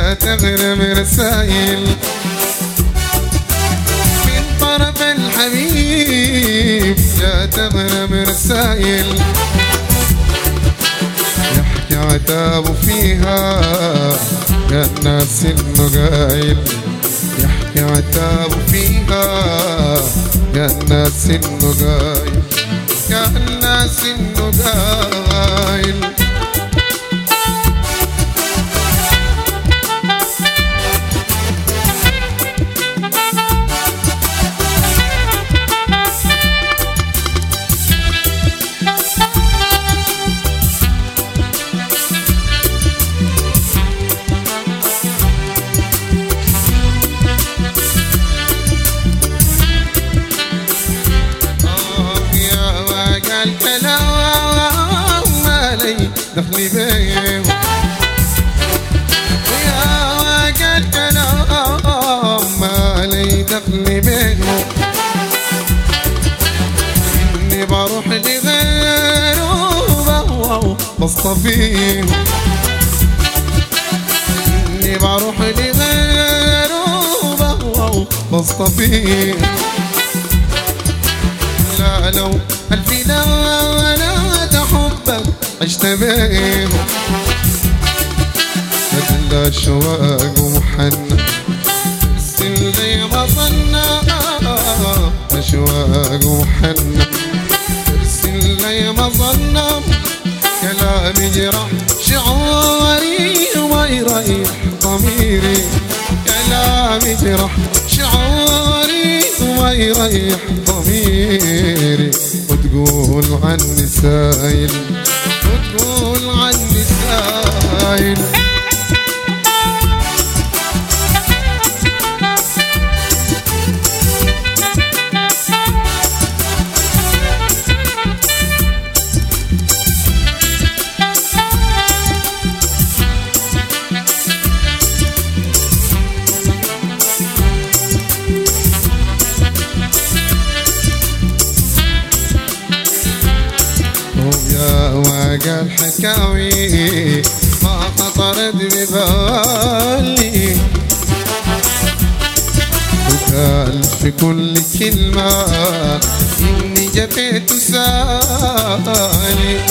لا تغرم رسايل من طرف الحبيب، لا تغرم رسايل يحكي عتابه فيها يا الناس النقايل، يحكي عتابه فيها يا الناس النقايل، يا الناس النقايل. دخلي بيه ويا واقع الكلام ما لي دخلي بيه، إني بروح لغيره بصطفيه، إني بروح لغيره بصطفيه. لا لو ألفي لا تحبك عشت بيه بدل أشواق ومحنة ارسل لي مظنة، أشواق ومحنة ارسل لي مظنة، كلامي جرح شعوري وما يريح ضميري، كلامي جرح شعوري وما يريح ضميري، وتقول عني سايل، وتقول عني سايل. واقع الحكاوي ما خطرت ببالي، وقال في كل كلمة إني جفيت سالي،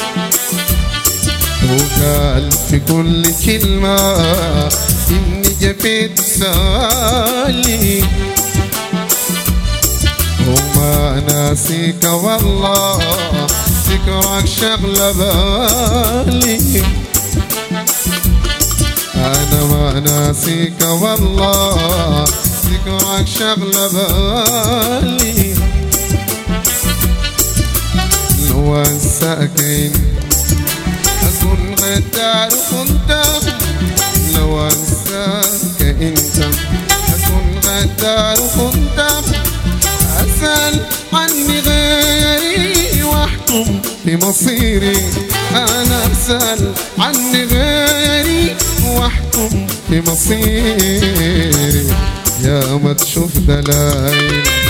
وقال في كل كلمة إني جفيت سالي، وما ناسيك والله ذكرك شغلة بالي، أنا ما ناسيك والله ذكرك شغلة بالي، لو أنساك أكون غدار كنت، لو أنساك أنت أكون غدار كنت، أسأل عني غيري واحكم في مصيري، أنا أسأل عني غيري واحكم في مصيري، يا ما تشوف دلايل